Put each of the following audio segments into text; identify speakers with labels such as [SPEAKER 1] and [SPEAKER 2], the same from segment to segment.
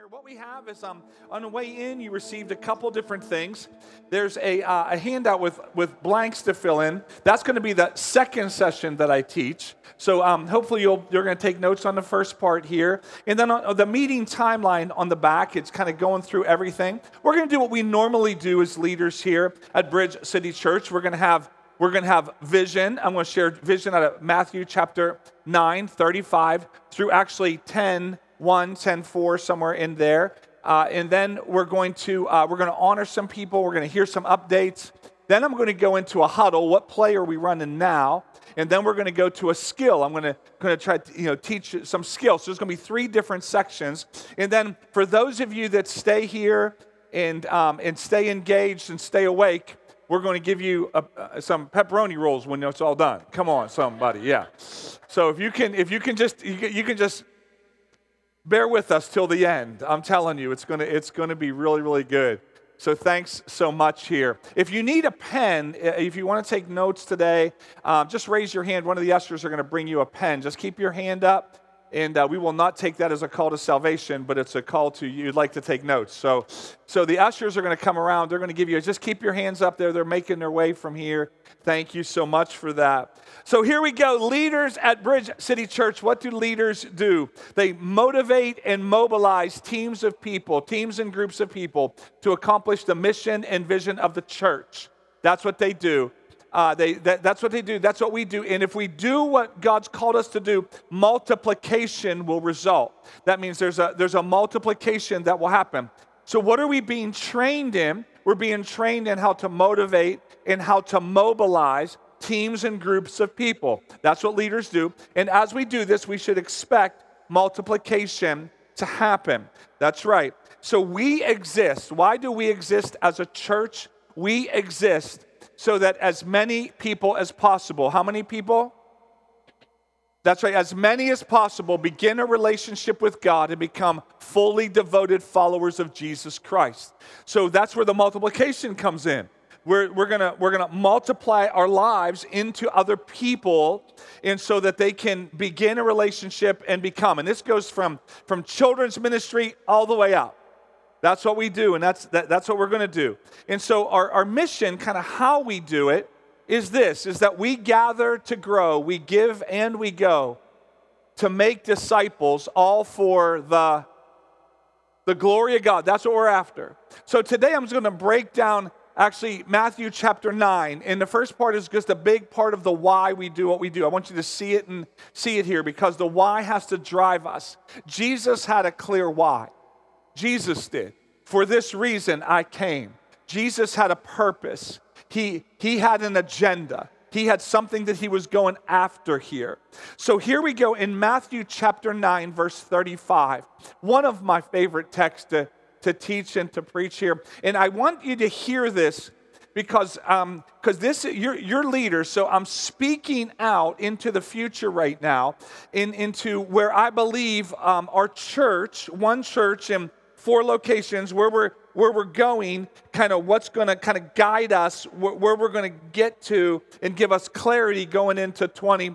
[SPEAKER 1] here. What we have is on the way in, you received a couple different things. There's a handout with blanks to fill in. That's going to be the second session that I teach. So hopefully you're going to take notes on the first part here. And then on the meeting timeline on the back, it's kind of going through everything. We're going to do what we normally do as leaders here at Bridge City Church. We're going to have vision. I'm going to share vision out of Matthew chapter 9, 35 through actually 10, 1, 10, 4, somewhere in there. And then we're going to honor some people. We're going to hear some updates. Then I'm going to go into a huddle. What play are we running now? And then we're going to go to a skill. I'm going to try to teach some skills. So there's going to be 3 different sections. And then for those of you that stay here and stay engaged and stay awake, we're going to give you some pepperoni rolls when it's all done. Come on, somebody, yeah. So if you can just bear with us till the end. I'm telling you, it's going to be really, really good. So thanks so much here. If you need a pen, if you want to take notes today, just raise your hand. One of the ushers are going to bring you a pen. Just keep your hand up. And we will not take that as a call to salvation, but it's a call to you'd like to take notes. So the ushers are going to come around. They're going to give you, just keep your hands up there. They're making their way from here. Thank you so much for that. So here we go. Leaders at Bridge City Church, what do leaders do? They motivate and mobilize teams of people, teams and groups of people to accomplish the mission and vision of the church. That's what they do. That's what they do. That's what we do. And if we do what God's called us to do, multiplication will result. That means there's a multiplication that will happen. So what are we being trained in? We're being trained in how to motivate and how to mobilize teams and groups of people. That's what leaders do. And as we do this, we should expect multiplication to happen. That's right. So we exist. Why do we exist as a church? We exist so that as many people as possible. How many people? That's right, as many as possible begin a relationship with God and become fully devoted followers of Jesus Christ. So that's where the multiplication comes in. We're gonna multiply our lives into other people, and so that they can begin a relationship and become. And this goes from children's ministry all the way out. That's what we do, and that's what we're going to do. And so our mission, kind of how we do it, is that we gather to grow, we give and we go to make disciples, all for the glory of God. That's what we're after. So today I'm just going to break down actually Matthew chapter 9. And the first part is just a big part of the why we do what we do. I want you to see it here, because the why has to drive us. Jesus had a clear why. Jesus did. For this reason I came. Jesus had a purpose. He had an agenda. He had something that he was going after here. So here we go in Matthew chapter 9, verse 35. One of my favorite texts to teach and to preach here. And I want you to hear this because this you're leaders. So I'm speaking out into the future right now, into where I believe our church, one church in 4 locations, where we're going, kind of what's going to kind of guide us, where we're going to get to and give us clarity going into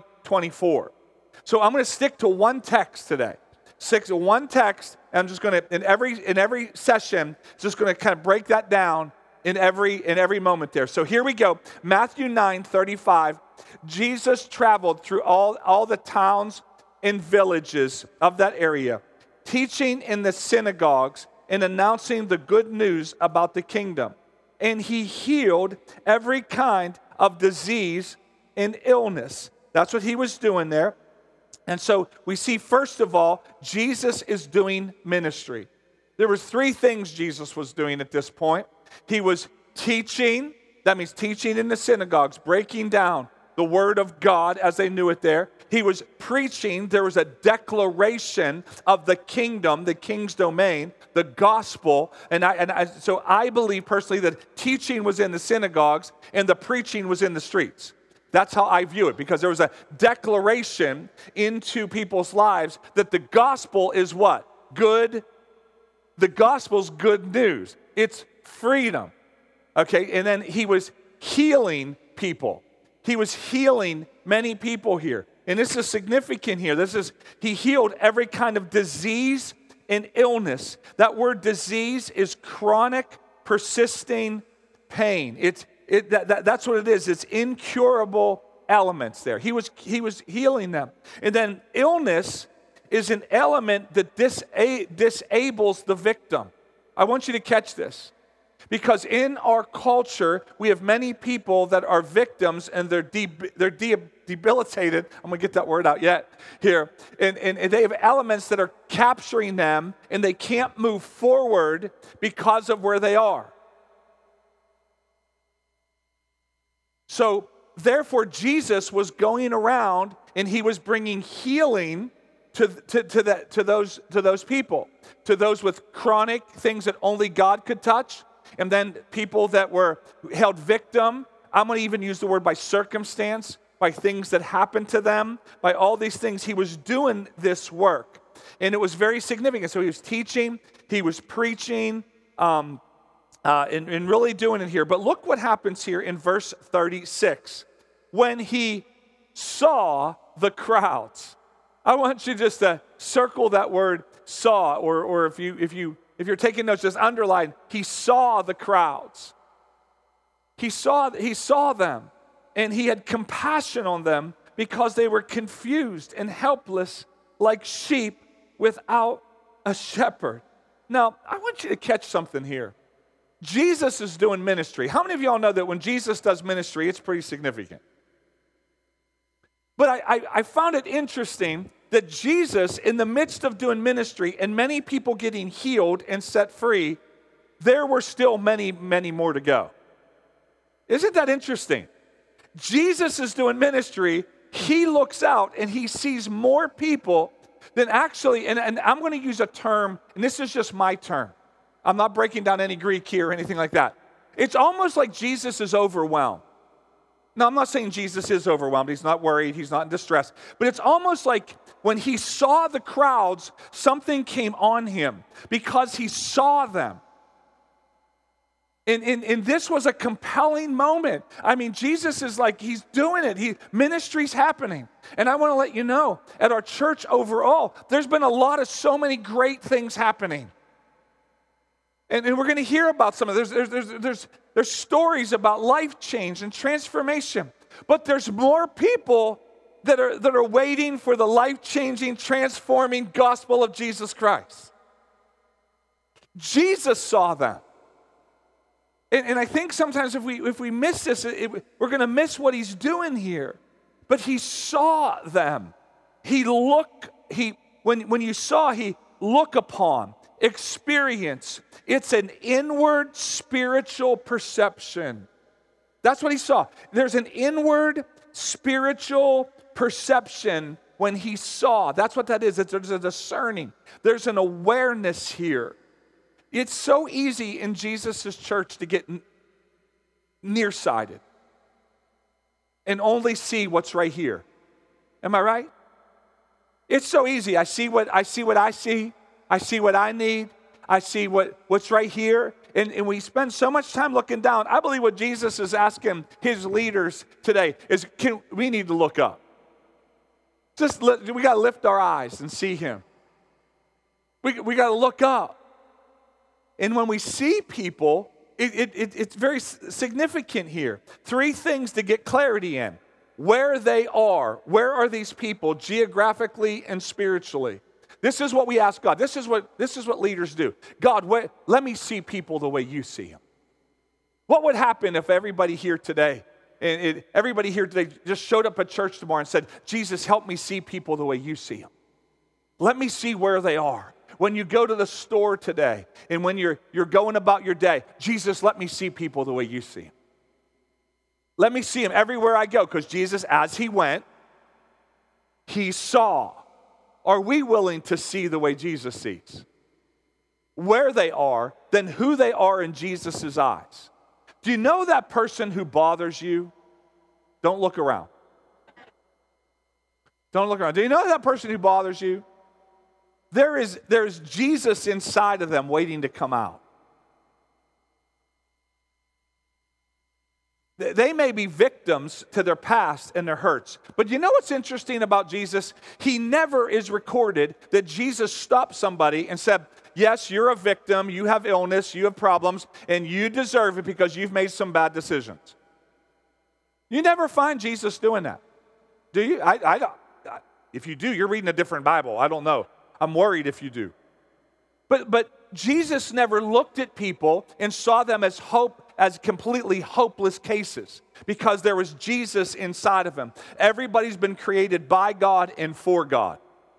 [SPEAKER 1] 2024. So I'm going to stick to one text today. Stick to one text, and I'm just going to, in every session, just going to kind of break that down in every moment there. So here we go. Matthew 9:35. Jesus traveled through all the towns and villages of that area, teaching in the synagogues and announcing the good news about the kingdom. And he healed every kind of disease and illness. That's what he was doing there. And so we see, first of all, Jesus is doing ministry. There were 3 things Jesus was doing at this point. He was teaching, that means teaching in the synagogues, breaking down the word of God as they knew it there. He was preaching. There was a declaration of the kingdom, the king's domain, the gospel. So I believe personally that teaching was in the synagogues and the preaching was in the streets. That's how I view it, because there was a declaration into people's lives that the gospel is what? Good. The gospel's good news. It's freedom. Okay, and then he was healing people. He was healing many people here. And this is significant here. He healed every kind of disease and illness. That word disease is chronic, persisting pain. That's what it is. It's incurable elements there. He was healing them. And then illness is an element that disables the victim. I want you to catch this. Because in our culture, we have many people that are victims and they're debilitated. I'm going to get that word out here. And they have elements that are capturing them and they can't move forward because of where they are. So, therefore, Jesus was going around and he was bringing healing to those people, to those with chronic things that only God could touch. And then people that were held victim, I'm going to even use the word by circumstance, by things that happened to them, by all these things. He was doing this work. And it was very significant. So he was teaching, he was preaching, and really doing it here. But look what happens here in verse 36. When he saw the crowds. I want you just to circle that word saw, or if you're taking notes, just underline, he saw the crowds. He saw them, and he had compassion on them because they were confused and helpless like sheep without a shepherd. Now, I want you to catch something here. Jesus is doing ministry. How many of y'all know that when Jesus does ministry, it's pretty significant? But I found it interesting that Jesus, in the midst of doing ministry and many people getting healed and set free, there were still many, many more to go. Isn't that interesting? Jesus is doing ministry. He looks out and he sees more people than actually, and I'm going to use a term, and this is just my term. I'm not breaking down any Greek here or anything like that. It's almost like Jesus is overwhelmed. Now, I'm not saying Jesus is overwhelmed. He's not worried. He's not in distress. But it's almost like when he saw the crowds, something came on him because he saw them. And this was a compelling moment. I mean, Jesus is like, he's doing it. Ministry's happening. And I want to let you know, at our church overall, there's been so many great things happening. And we're going to hear about some of there's stories about life change and transformation. But there's more people that are waiting for the life-changing, transforming gospel of Jesus Christ. Jesus saw them. And I think sometimes if we miss this, we're going to miss what he's doing here. But he saw them. When you saw, he look upon. Experience. It's an inward spiritual perception. That's what he saw. There's an inward spiritual perception when he saw. That's what that is. There's a discerning. There's an awareness here. It's so easy in Jesus' church to get nearsighted and only see what's right here. Am I right? It's so easy. I see what I see. I see what I need. I see what's right here. And we spend so much time looking down. I believe what Jesus is asking his leaders today is, we need to look up. We got to lift our eyes and see him. We got to look up. And when we see people, it's very significant here. 3 things to get clarity in. Where they are. Where are these people geographically and spiritually? This is what we ask God. This is what leaders do. God, let me see people the way you see them. What would happen if everybody here today just showed up at church tomorrow and said, Jesus, help me see people the way you see them. Let me see where they are. When you go to the store today and when you're going about your day, Jesus, let me see people the way you see them. Let me see them everywhere I go, because Jesus, as he went, he saw. Are we willing to see the way Jesus sees? Where they are, then who they are in Jesus' eyes. Do you know that person who bothers you? Don't look around. Don't look around. Do you know that person who bothers you? There's Jesus inside of them waiting to come out. They may be victims to their past and their hurts. But you know what's interesting about Jesus? He never is recorded that Jesus stopped somebody and said, yes, you're a victim, you have illness, you have problems, and you deserve it because you've made some bad decisions. You never find Jesus doing that. Do you? I don't. If you do, you're reading a different Bible. I don't know. I'm worried if you do. But Jesus never looked at people and saw them as completely hopeless cases because there was Jesus inside of them. Everybody's been created by God and for God.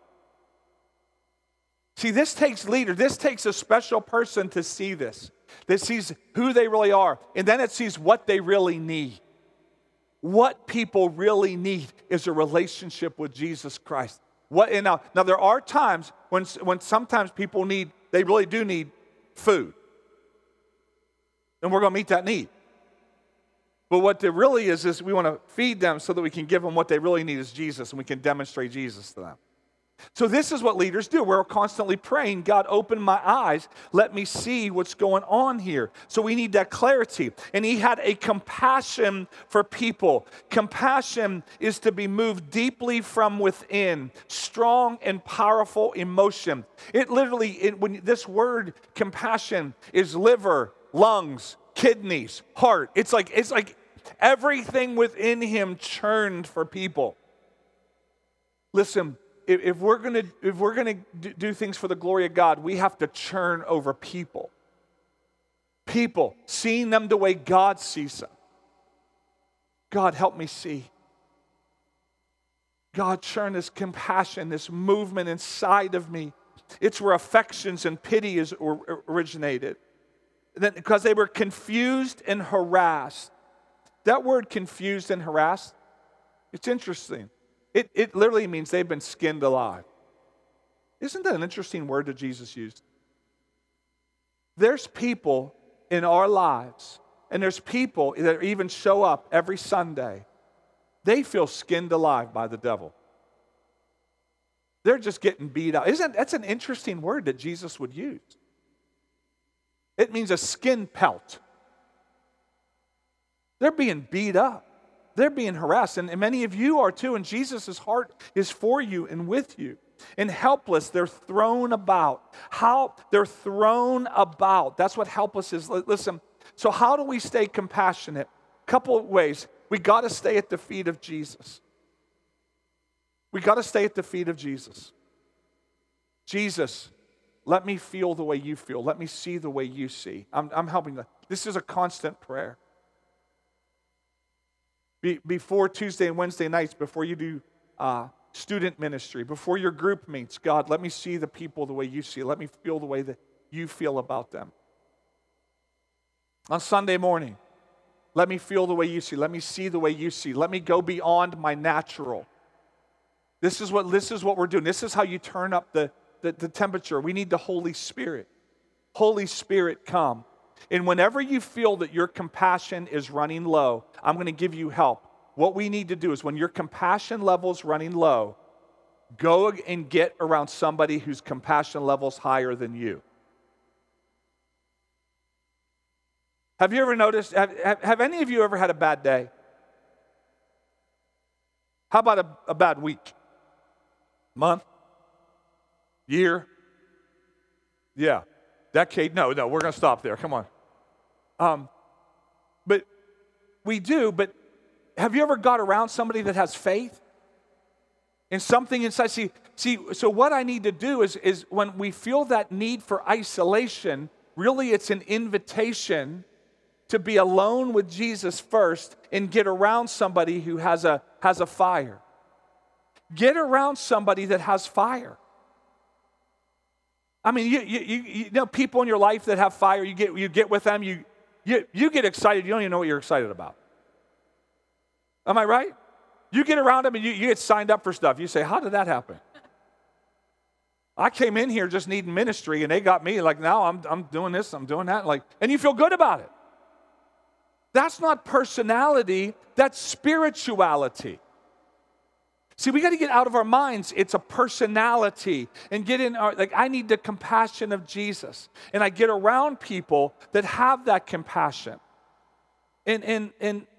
[SPEAKER 1] See, this takes leader. This takes a special person to see this. That sees who they really are. And then it sees what they really need. What people really need is a relationship with Jesus Christ. Now there are times when sometimes people they really do need food. And we're going to meet that need. But what there really is we want to feed them so that we can give them what they really need is Jesus, and we can demonstrate Jesus to them. So this is what leaders do. We're constantly praying, God, open my eyes. Let me see what's going on here. So we need that clarity. And he had a compassion for people. Compassion is to be moved deeply from within. Strong and powerful emotion. It literally, when this word compassion is liver, lungs, kidneys, heart. It's like everything within him churned for people. Listen, if we're gonna do things for the glory of God, we have to churn over people. People, seeing them the way God sees them. God, help me see. God, churn this compassion, this movement inside of me. It's where affections and pity is originated. Because they were confused and harassed. That word confused and harassed, it's interesting. It literally means they've been skinned alive. Isn't that an interesting word that Jesus used? There's people in our lives, and there's people that even show up every Sunday. They feel skinned alive by the devil. They're just getting beat up. That's an interesting word that Jesus would use. It means a skin pelt. They're being beat up. They're being harassed, and many of you are too, and Jesus' heart is for you and with you. And helpless, they're thrown about. How? They're thrown about. That's what helpless is. Listen, so how do we stay compassionate? Couple of ways. We got to stay at the feet of Jesus. We got to stay at the feet of Jesus. Jesus, let me feel the way you feel. Let me see the way you see. I'm helping them. This is a constant prayer. Before Tuesday and Wednesday nights, before you do student ministry, before your group meets, God, let me see the people the way you see. Let me feel the way that you feel about them. On Sunday morning, let me feel the way you see. Let me see the way you see. Let me go beyond my natural. This is what we're doing. This is how you turn up the temperature. We need the Holy Spirit. Holy Spirit, come. And whenever you feel that your compassion is running low, I'm going to give you help. What we need to do is when your compassion level is running low, go and get around somebody whose compassion level is higher than you. Have you ever noticed, have any of you ever had a bad day? How about a bad week? Month? Year? Yeah. Decade? No, we're going to stop there. Come on. But we do, but have you ever got around somebody that has faith? And something inside, see, so what I need to do is when we feel that need for isolation, really it's an invitation to be alone with Jesus first and get around somebody who has a fire. Get around somebody that has fire. I mean, you know people in your life that have fire. You get with them. You get excited. You don't even know what you're excited about. Am I right? You get around them and you get signed up for stuff. You say, "How did that happen?" I came in here just needing ministry, and they got me like, now I'm doing this, I'm doing that, and you feel good about it. That's not personality. That's spirituality. See, we got to get out of our minds. It's a personality and get in our, I need the compassion of Jesus. And I get around people that have that compassion. And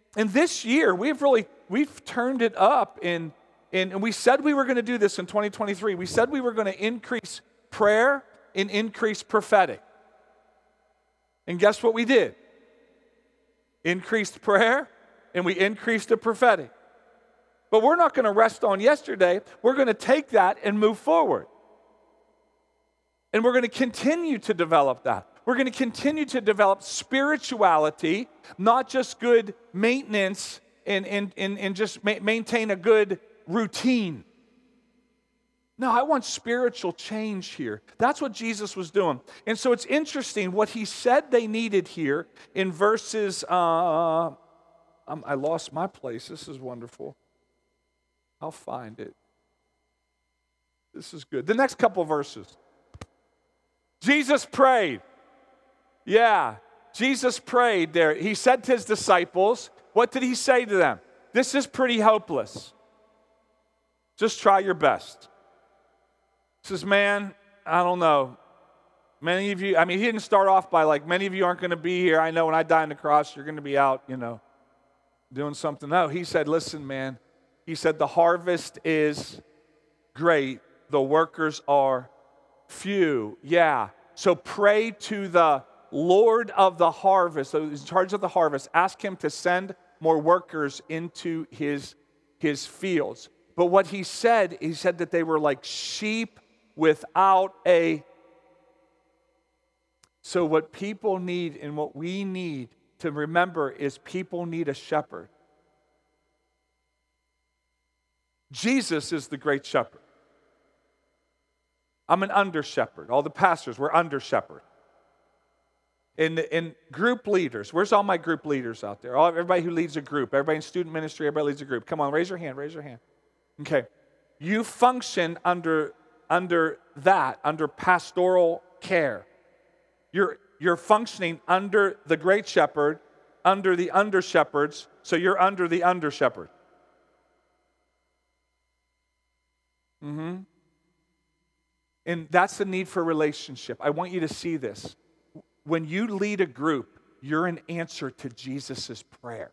[SPEAKER 1] And this year, we've turned it up, and we said we were going to do this in 2023. We said we were going to increase prayer and increase prophetic. And guess what we did? Increased prayer, and we increased the prophetic. But we're not going to rest on yesterday. We're going to take that and move forward. And we're going to continue to develop that. We're going to continue to develop spirituality, not just good maintenance and just maintain a good routine. No, I want spiritual change here. That's what Jesus was doing. And so it's interesting what he said they needed here in verses, I lost my place. This is wonderful. I'll find it. This is good. The next couple verses. Jesus prayed. Yeah, Jesus prayed there. He said to his disciples, what did he say to them? This is pretty hopeless. Just try your best. He says, man, I don't know. Many of you, he didn't start off by many of you aren't going to be here. I know when I die on the cross, you're going to be out, doing something. No, he said, listen, man. He said, the harvest is great. The workers are few. Yeah. So pray to the Lord of the harvest, so he's in charge of the harvest. Ask him to send more workers into his fields. But what he said that they were like sheep without a... So what people need and what we need to remember is people need a shepherd. Jesus is the great shepherd. I'm an under shepherd. All the pastors, we're under shepherd. In group leaders, where's all my group leaders out there? Everybody who leads a group, everybody in student ministry, everybody leads a group. Come on, raise your hand. Okay. You function under pastoral care. You're functioning under the great shepherd, under the under shepherds, so you're under the under shepherd. And that's the need for relationship. I want you to see this. When you lead a group, you're an answer to Jesus' prayer.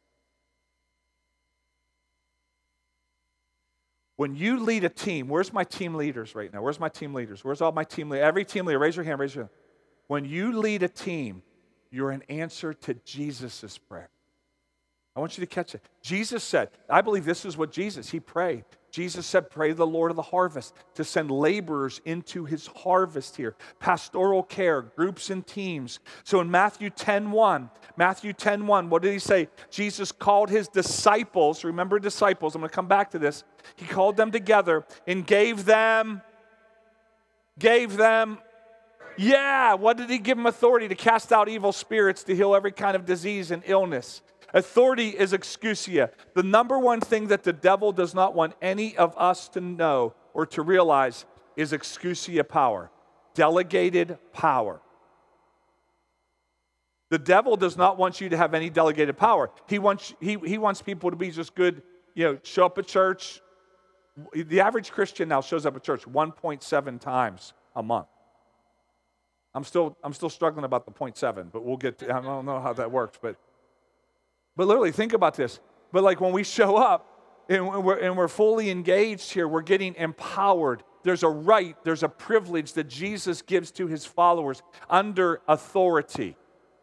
[SPEAKER 1] When you lead a team, where's my team leaders right now? Where's my team leaders? Where's all my team leaders? Every team leader, raise your hand. When you lead a team, you're an answer to Jesus' prayer. I want you to catch it. Jesus said, I believe this is what he prayed. Jesus said, pray the Lord of the harvest to send laborers into his harvest here. Pastoral care, groups and teams. So in Matthew 10:1, what did he say? Jesus called his disciples, remember disciples, I'm going to come back to this. He called them together and gave them, what did he give them? Authority to cast out evil spirits, to heal every kind of disease and illness. Authority is exousia. The number one thing that the devil does not want any of us to know or to realize is exousia power, delegated power. The devil does not want you to have any delegated power. He wants people to be just good, show up at church. The average Christian now shows up at church 1.7 times a month. I'm still struggling about the 0.7, but we'll get to, I don't know how that works, but literally, think about this. But when we show up and we're fully engaged here, we're getting empowered. There's a right, there's a privilege that Jesus gives to his followers under authority.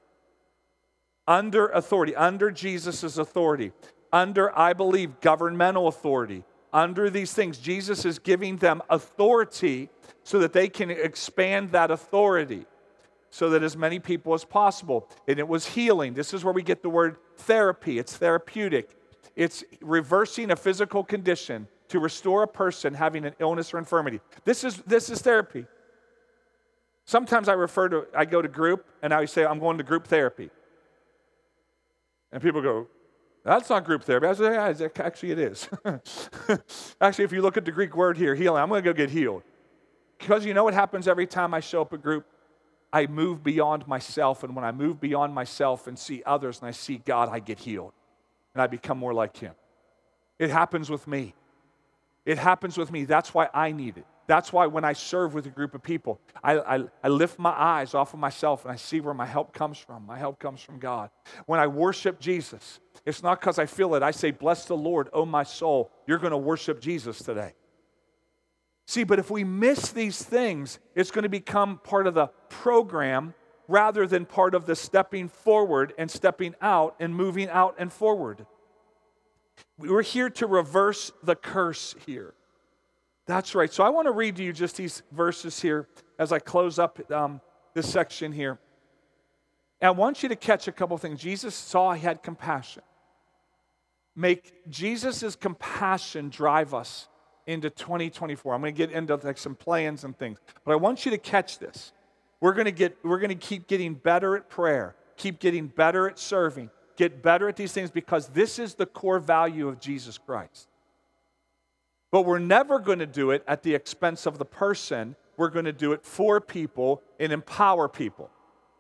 [SPEAKER 1] Under Jesus' authority. Under, I believe, governmental authority. Under these things, Jesus is giving them authority so that they can expand that authority. So that as many people as possible. And it was healing. This is where we get the word therapy. It's therapeutic. It's reversing a physical condition to restore a person having an illness or infirmity. This is therapy. Sometimes I go to group and I say, I'm going to group therapy. And people go, that's not group therapy. I say, yeah, actually it is. Actually, if you look at the Greek word here, healing, I'm going to go get healed. Because you know what happens every time I show up at group? I move beyond myself, and when I move beyond myself and see others and I see God, I get healed, and I become more like him. It happens with me. That's why I need it. That's why when I serve with a group of people, I lift my eyes off of myself and I see where my help comes from. My help comes from God. When I worship Jesus, it's not because I feel it. I say, bless the Lord, oh my soul. You're going to worship Jesus today. See, but if we miss these things, it's going to become part of the program rather than part of the stepping forward and stepping out and moving out and forward. We're here to reverse the curse here. That's right. So I want to read to you just these verses here as I close up this section here. And I want you to catch a couple things. Jesus saw he had compassion. Make Jesus' compassion drive us into 2024. I'm going to get into like some plans and things, but I want you to catch this. We're going to keep getting better at prayer, keep getting better at serving, get better at these things because this is the core value of Jesus Christ. But we're never going to do it at the expense of the person. We're going to do it for people and empower people.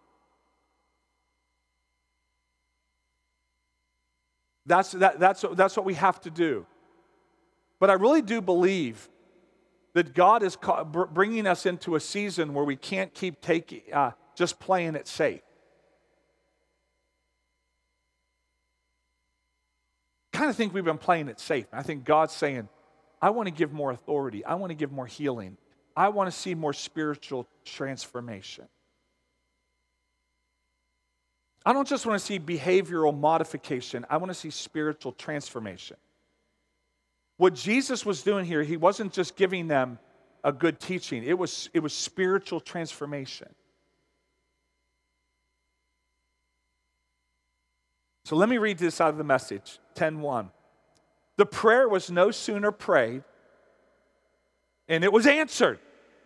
[SPEAKER 1] That's what we have to do. But I really do believe that God is bringing us into a season where we can't keep just playing it safe. I kind of think we've been playing it safe. I think God's saying, I want to give more authority. I want to give more healing. I want to see more spiritual transformation. I don't just want to see behavioral modification. I want to see spiritual transformation. What Jesus was doing here, he wasn't just giving them a good teaching. It was spiritual transformation. So let me read this out of the Message, 10:1. The prayer was no sooner prayed, and it was answered.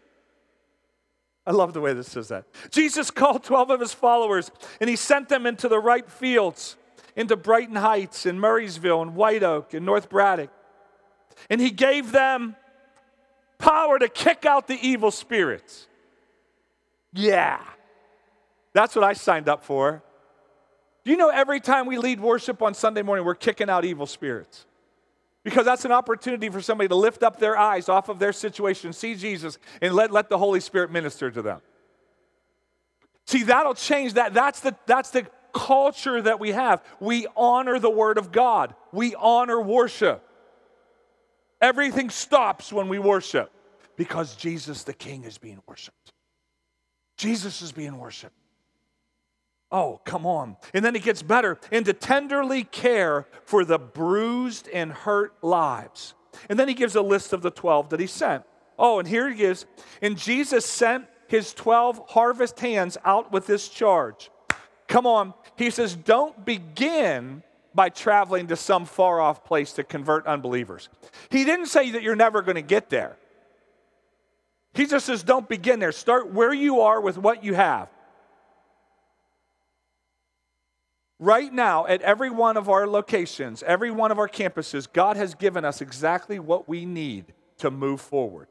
[SPEAKER 1] I love the way this says that. Jesus called 12 of his followers, and he sent them into the ripe fields, into Brighton Heights, and Murraysville, and White Oak, and North Braddock. And he gave them power to kick out the evil spirits. Yeah. That's what I signed up for. Do you know every time we lead worship on Sunday morning, we're kicking out evil spirits? Because that's an opportunity for somebody to lift up their eyes off of their situation, see Jesus, and let the Holy Spirit minister to them. See, that'll change that. That's the culture that we have. We honor the Word of God. We honor worship. Everything stops when we worship because Jesus the King is being worshiped. Jesus is being worshiped. Oh, come on. And then it gets better. And to tenderly care for the bruised and hurt lives. And then he gives a list of the 12 that he sent. Oh, and here he gives. And Jesus sent his 12 harvest hands out with this charge. Come on. He says, don't begin by traveling to some far-off place to convert unbelievers. He didn't say that you're never going to get there. He just says, don't begin there. Start where you are with what you have. Right now, at every one of our locations, every one of our campuses, God has given us exactly what we need to move forward.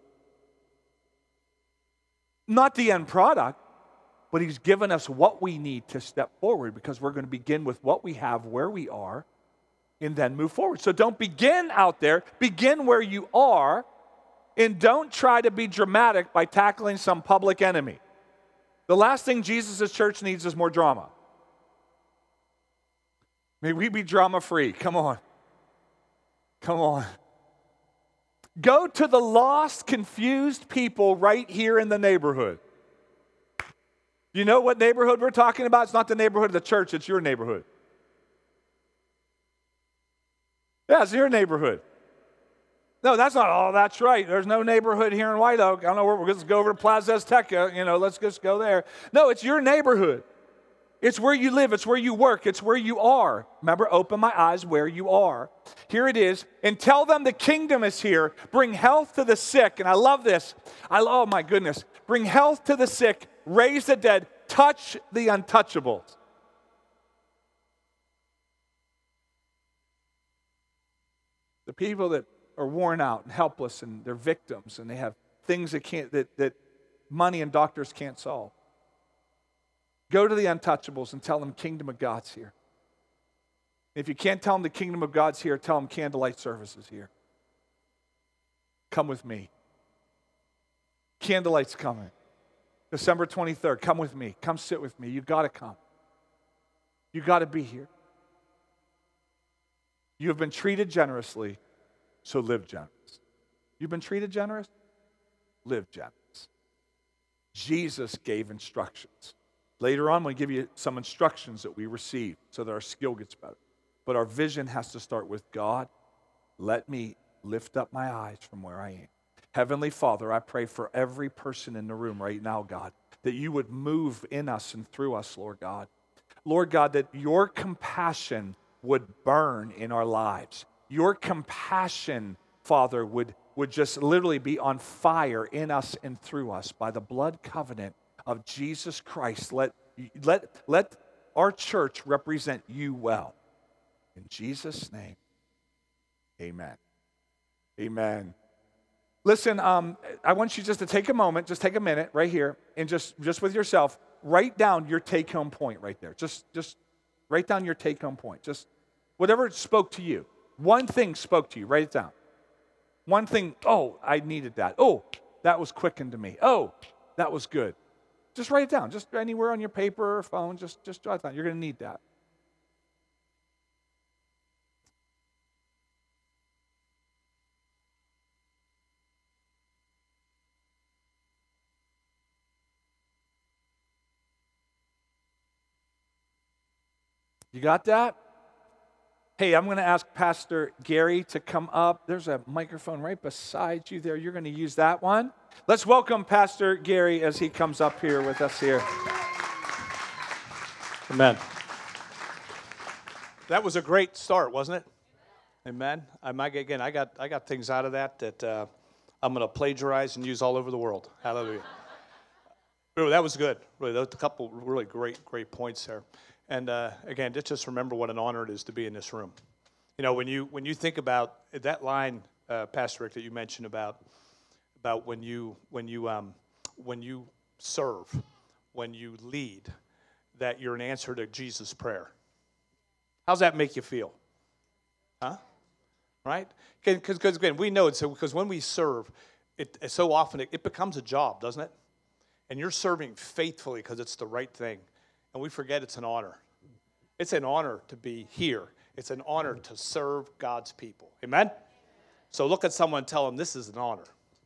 [SPEAKER 1] Not the end product, but he's given us what we need to step forward because we're going to begin with what we have, where we are, and then move forward. So don't begin out there. Begin where you are, and don't try to be dramatic by tackling some public enemy. The last thing Jesus' church needs is more drama. May we be drama-free. Come on. Come on. Go to the lost, confused people right here in the neighborhood. You know what neighborhood we're talking about? It's not the neighborhood of the church, it's your neighborhood. Yeah, it's your neighborhood. No, that's not, oh, that's right. There's no neighborhood here in White Oak. I don't know where we're going to go over to Plaza Azteca. Let's just go there. No, it's your neighborhood. It's where you live. It's where you work. It's where you are. Remember, open my eyes where you are. Here it is. And tell them the kingdom is here. Bring health to the sick. And I love this. Oh, my goodness. Bring health to the sick. Raise the dead. Touch the untouchables. The people that are worn out and helpless and they're victims and they have things that money and doctors can't solve. Go to the untouchables and tell them kingdom of God's here. If you can't tell them the kingdom of God's here, tell them candlelight service is here. Come with me. Candlelight's coming. December 23rd, come with me. Come sit with me. You got to come. You got to be here. You have been treated generously, so live generous. You've been treated generous? Live generous. Jesus gave instructions. Later on, we'll give you some instructions that we receive so that our skill gets better. But our vision has to start with God. Let me lift up my eyes from where I am. Heavenly Father, I pray for every person in the room right now, God, that you would move in us and through us, Lord God. Lord God, that your compassion would burn in our lives. Your compassion, Father, would just literally be on fire in us and through us by the blood covenant of Jesus Christ. Let our church represent you well. In Jesus' name, amen. Amen. Listen, I want you just to take a moment, just take a minute right here, and just with yourself, write down your take-home point right there. Just write down your take-home point. Just whatever spoke to you. One thing spoke to you, write it down. One thing, oh, I needed that. Oh, that was quickened to me. Oh, that was good. Just write it down. Just anywhere on your paper or phone, just jot it down. You're going to need that. You got that? Hey, I'm going to ask Pastor Gary to come up. There's a microphone right beside you there. You're going to use that one. Let's welcome Pastor Gary as he comes up here with us here.
[SPEAKER 2] Amen. That was a great start, wasn't it? Amen. I got things out of that I'm going to plagiarize and use all over the world. Hallelujah. Really, that was good. Really, a couple really great points there. And again, just remember what an honor it is to be in this room. You know, when you think about that line, Pastor Rick, that you mentioned about when you serve, when you lead, that you're an answer to Jesus' prayer. How's that make you feel? Huh? Right? Because again, we know it. So because when we serve, so often it becomes a job, doesn't it? And you're serving faithfully because it's the right thing. And we forget it's an honor. It's an honor to be here. It's an honor to serve God's people. Amen? So look at someone and tell them this is an honor.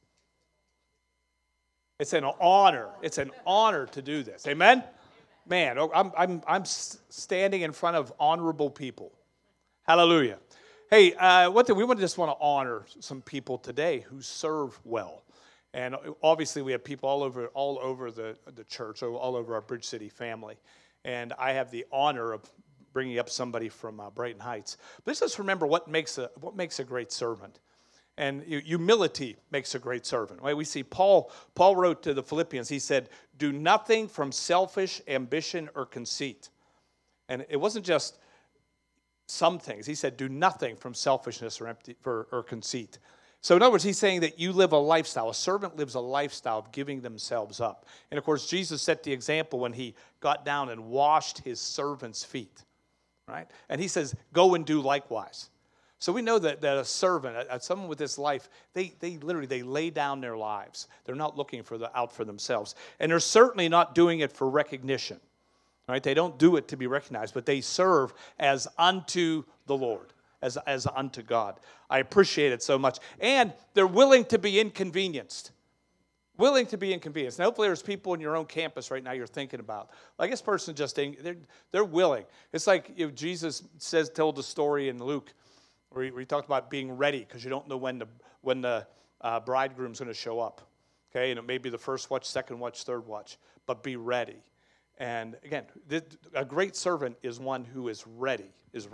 [SPEAKER 2] It's an honor. It's an honor to do this. Amen? Man, I'm standing in front of honorable people. Hallelujah. Hey, we just want to honor some people today who serve well. And obviously we have people all over the church, all over our Bridge City family. And I have the honor of bringing up somebody from Brighton Heights. But let's just remember what makes a great servant. And humility makes a great servant. Right? We see Paul wrote to the Philippians, he said, do nothing from selfish ambition or conceit. And it wasn't just some things. He said, do nothing from selfishness or conceit. So in other words, he's saying that you live a lifestyle. A servant lives a lifestyle of giving themselves up. And of course, Jesus set the example when he got down and washed his servants' feet. Right? And he says, go and do likewise. So we know that a servant, someone with this life, they literally lay down their lives. They're not looking out for themselves. And they're certainly not doing it for recognition. Right? They don't do it to be recognized, but they serve as unto the Lord. As unto God. I appreciate it so much. And they're willing to be inconvenienced. Willing to be inconvenienced. Now, hopefully there's people in your own campus right now you're thinking about. Like this person they're willing. It's like Jesus told the story in Luke where he talked about being ready because you don't know when the bridegroom's going to show up. Okay, and it may be the first watch, second watch, third watch. But be ready. And again, a great servant is one who is ready.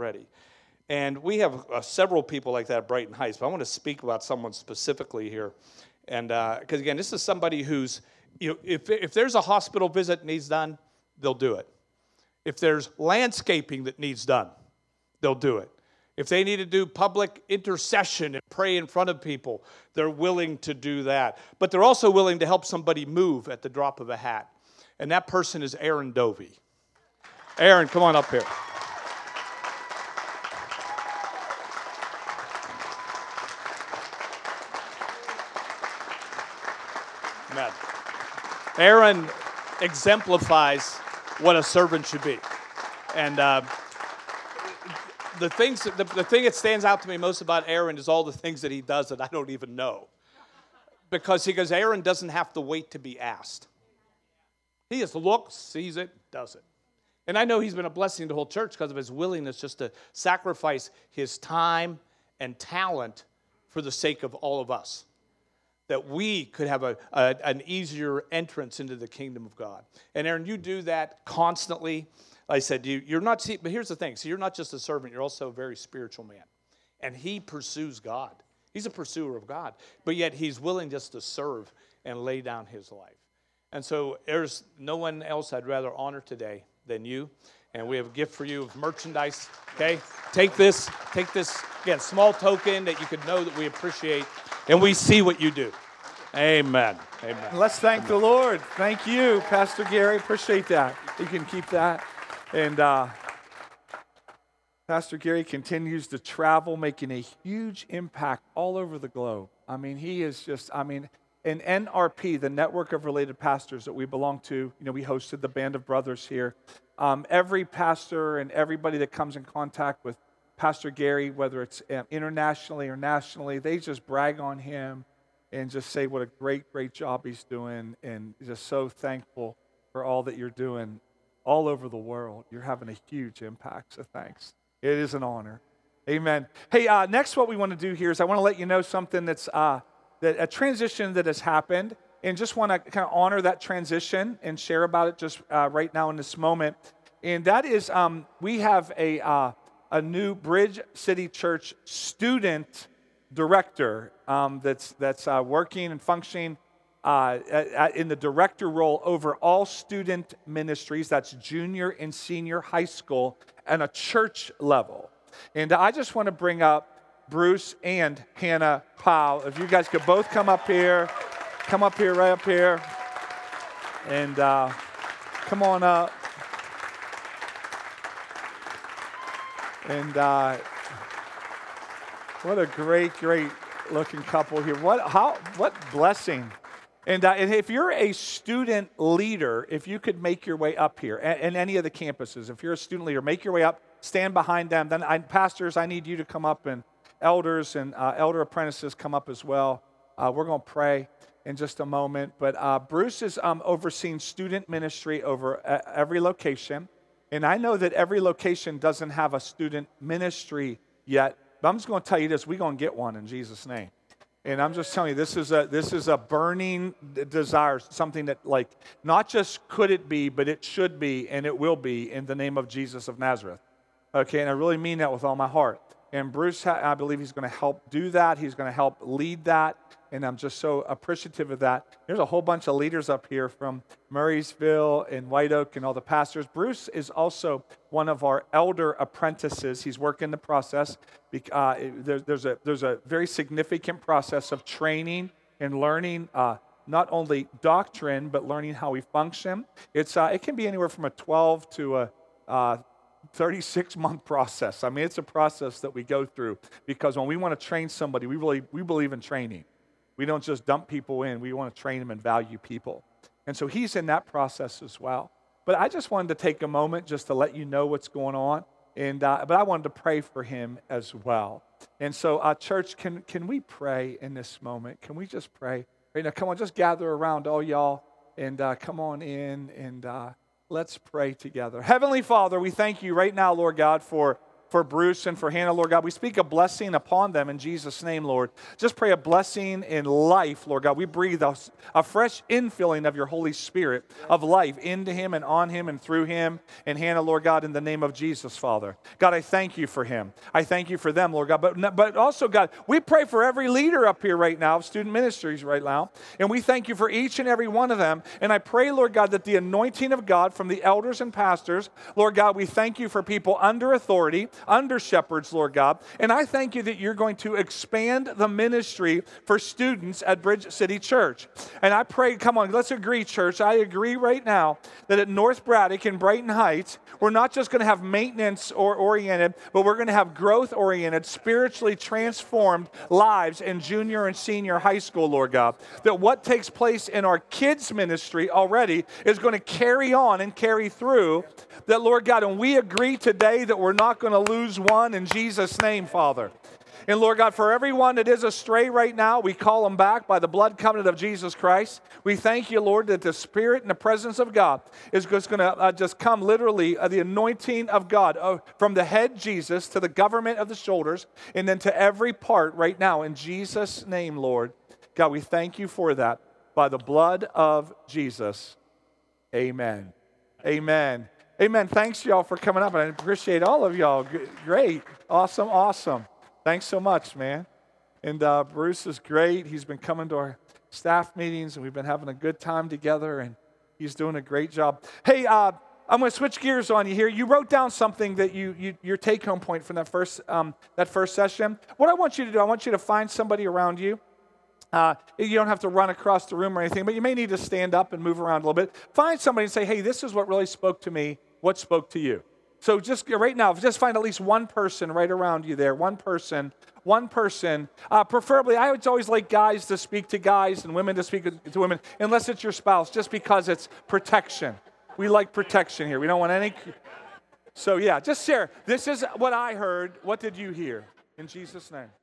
[SPEAKER 2] And we have several people like that at Brighton Heights, but I want to speak about someone specifically here. And because, again, this is somebody who's, if there's a hospital visit that needs done, they'll do it. If there's landscaping that needs done, they'll do it. If they need to do public intercession and pray in front of people, they're willing to do that. But they're also willing to help somebody move at the drop of a hat. And that person is Aaron Dovey. Aaron, come on up here. Amen. Aaron exemplifies what a servant should be. And the thing that stands out to me most about Aaron is all the things that he does that I don't even know. Because Aaron doesn't have to wait to be asked. He just looks, sees it, does it. And I know he's been a blessing to the whole church because of his willingness just to sacrifice his time and talent for the sake of all of us. That we could have an easier entrance into the kingdom of God. And Aaron, you do that constantly. Like I said, you're not, but here's the thing. So you're not just a servant, you're also a very spiritual man. And he pursues God. He's a pursuer of God. But yet he's willing just to serve and lay down his life. And so there's no one else I'd rather honor today than you. And we have a gift for you of merchandise, okay? Take this, again, small token that you could know that we appreciate, and we see what you do. Amen. Amen.
[SPEAKER 1] Let's thank the Lord. Thank you, Pastor Gary. Appreciate that. You can keep that. And Pastor Gary continues to travel, making a huge impact all over the globe. I mean, he is just, in NRP, the network of related pastors that we belong to, we hosted the Band of Brothers here. Every pastor and everybody that comes in contact with Pastor Gary, whether it's internationally or nationally, they just brag on him and just say what a great, great job he's doing, and just so thankful for all that you're doing all over the world. You're having a huge impact, so thanks. It is an honor. Amen. Hey, next what we want to do here is I want to let you know something that's a transition that has happened, and just want to kind of honor that transition and share about it just right now in this moment. And that is we have a new Bridge City Church student director that's working and functioning in the director role over all student ministries. That's junior and senior high school and a church level. And I just want to bring up Bruce and Hannah Powell. If you guys could both come up here, right up here, and come on up. And what a great, great looking couple here. What blessing. And if you're a student leader, if you could make your way up here, and any of the campuses, if you're a student leader, make your way up, stand behind them. Then pastors, I need you to come up, and elders and elder apprentices come up as well. We're going to pray in just a moment. But Bruce is overseeing student ministry over every location. And I know that every location doesn't have a student ministry yet. But I'm just going to tell you this. We're going to get one in Jesus' name. And I'm just telling you, this is a burning desire, something that, like, not just could it be, but it should be, and it will be in the name of Jesus of Nazareth. Okay, and I really mean that with all my heart. And Bruce, I believe he's going to help do that. He's going to help lead that. And I'm just so appreciative of that. There's a whole bunch of leaders up here from Murraysville and White Oak and all the pastors. Bruce is also one of our elder apprentices. He's working the process. There's a very significant process of training and learning not only doctrine, but learning how we function. It can be anywhere from a 12 to a 36-month process. I mean, it's a process that we go through, because when we want to train somebody, we believe in training. We don't just dump people in. We want to train them and value people. And so he's in that process as well. But I just wanted to take a moment just to let you know what's going on. But I wanted to pray for him as well. And so, church, can we pray in this moment? Can we just pray? Right now, come on, just gather around, all y'all, and come on in, and let's pray together. Heavenly Father, we thank you right now, Lord God, for Bruce and for Hannah, Lord God. We speak a blessing upon them in Jesus' name, Lord. Just pray a blessing in life, Lord God. We breathe a fresh infilling of your Holy Spirit of life into him and on him and through him and Hannah, Lord God, in the name of Jesus, Father. God, I thank you for him. I thank you for them, Lord God. But also, God, we pray for every leader up here right now, of student ministries right now, and we thank you for each and every one of them. And I pray, Lord God, that the anointing of God from the elders and pastors, Lord God, we thank you for people under authority, under shepherds, Lord God. And I thank you that you're going to expand the ministry for students at Bridge City Church. And I pray, come on, let's agree, church. I agree right now that at North Braddock in Brighton Heights, we're not just going to have maintenance or oriented, but we're going to have growth oriented, spiritually transformed lives in junior and senior high school, Lord God. That what takes place in our kids' ministry already is going to carry on and carry through. That, Lord God, and we agree today that we're not going to lose one in Jesus' name, Father. And Lord God, for everyone that is astray right now, we call them back by the blood covenant of Jesus Christ. We thank you, Lord, that the Spirit and the presence of God is just going to just come literally, the anointing of God from the head, Jesus, to the government of the shoulders, and then to every part right now. In Jesus' name, Lord. God, we thank you for that. By the blood of Jesus. Amen. Amen. Amen. Thanks, y'all, for coming up. And I appreciate all of y'all. Great. Awesome. Awesome. Thanks so much, man. And Bruce is great. He's been coming to our staff meetings, and we've been having a good time together, and he's doing a great job. Hey, I'm going to switch gears on you here. You wrote down something that your take-home point from that first session. What I want you to do, I want you to find somebody around you. You don't have to run across the room or anything, but you may need to stand up and move around a little bit. Find somebody and say, hey, this is what really spoke to me. What spoke to you? So just right now, just find at least one person right around you there. One person. Preferably, I would always like guys to speak to guys and women to speak to women, unless it's your spouse, just because it's protection. We like protection here. We don't want any. So yeah, just share. This is what I heard. What did you hear? In Jesus' name.